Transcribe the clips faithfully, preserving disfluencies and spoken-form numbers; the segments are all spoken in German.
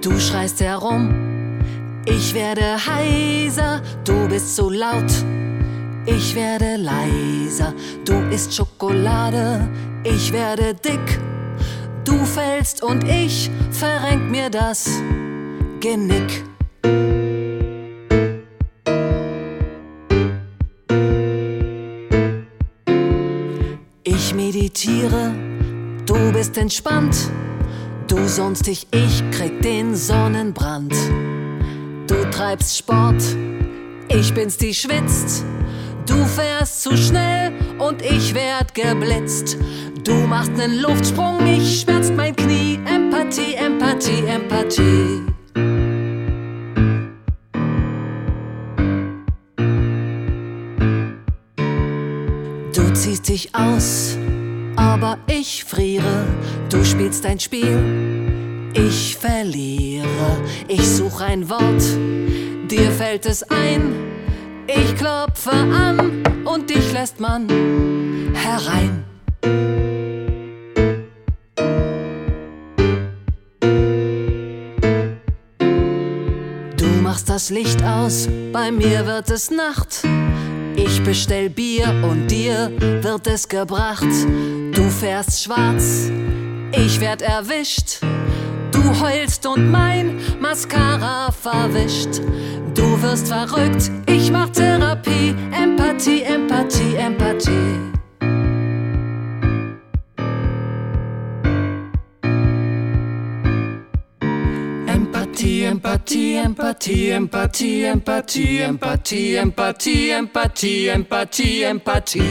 Du schreist herum, ich werde heiser, du bist so laut, ich werde leiser. Du isst Schokolade, ich werde dick, du fällst und ich verrenk mir das Genick. Ich meditiere, du bist entspannt, du sonst dich, ich krieg den Sonnenbrand. Du treibst Sport, ich bin's, die schwitzt. Du fährst zu schnell und ich werd geblitzt. Du machst nen Luftsprung, ich schmerzt mein Knie. Empathie, Empathie, Empathie. Du ziehst dich aus, aber ich friere. Du spielst dein Spiel, ich verliere. Ich such ein Wort, dir fällt es ein. Ich klopfe an und dich lässt man herein. Du machst das Licht aus, bei mir wird es Nacht. Ich bestell Bier und dir wird es gebracht. Du fährst schwarz, ich werd erwischt. Du heulst und mein Mascara verwischt. Du wirst verrückt, ich mach Therapie. Empathie, Empathie, Empathie. Empathie, Empathie, Empathie, Empathie, Empathie, Empathie, Empathie, Empathie, Empathie, Empathie.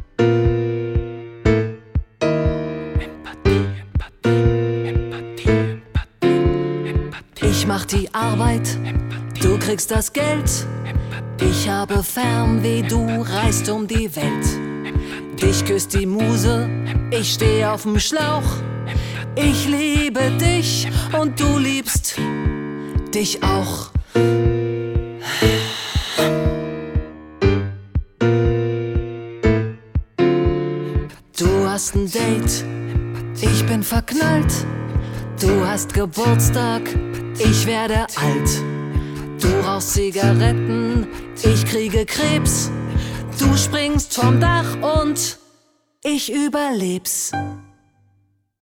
Ich mach die Arbeit, du kriegst das Geld. Ich habe Fernweh, du reist um die Welt. Dich küsst die Muse, ich steh auf'm Schlauch. Ich liebe dich und du liebst dich auch. Du hast ein Date, ich bin verknallt. Du hast Geburtstag, ich werde alt. Du rauchst Zigaretten, ich kriege Krebs. Du springst vom Dach und ich überleb's.